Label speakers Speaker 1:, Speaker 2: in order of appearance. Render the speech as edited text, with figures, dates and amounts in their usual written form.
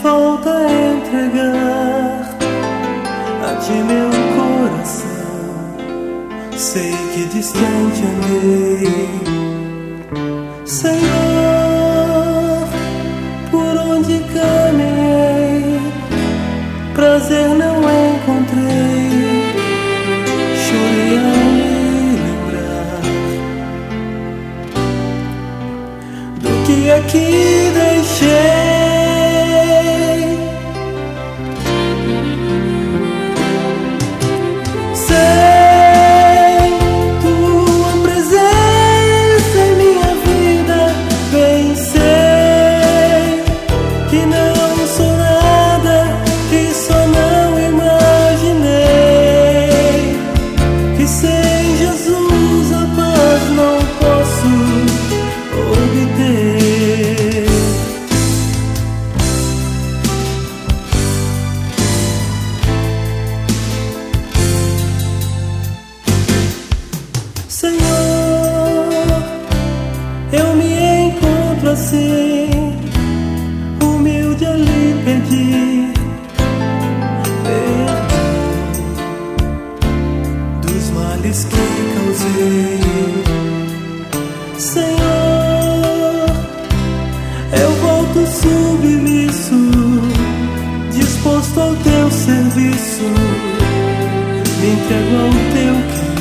Speaker 1: volto a entregar a ti meu coração. Sei que distante andei, Senhor, por onde caminhei, prazer não encontrei. Chorei ao me lembrar do que aqui deixei. Eu me encontro assim, humilde a lhe pedir perdão dos males que causei. Senhor, eu volto submisso, disposto ao teu serviço, me entrego ao teu querer.